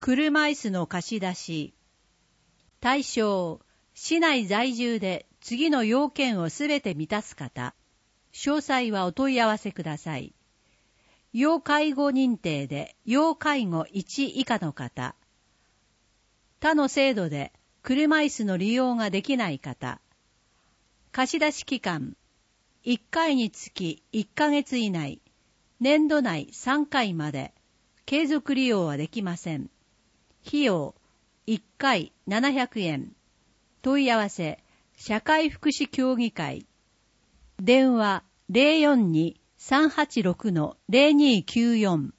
車椅子の貸し出し。対象、市内在住で次の要件をすべて満たす方。詳細はお問い合わせください。要介護認定で要介護1以下の方。他の制度で車椅子の利用ができない方。貸し出し期間、1回につき1ヶ月以内、年度内3回まで、継続利用はできません。費用、1回700円。問い合わせ、社会福祉協議会。電話 042-386-0294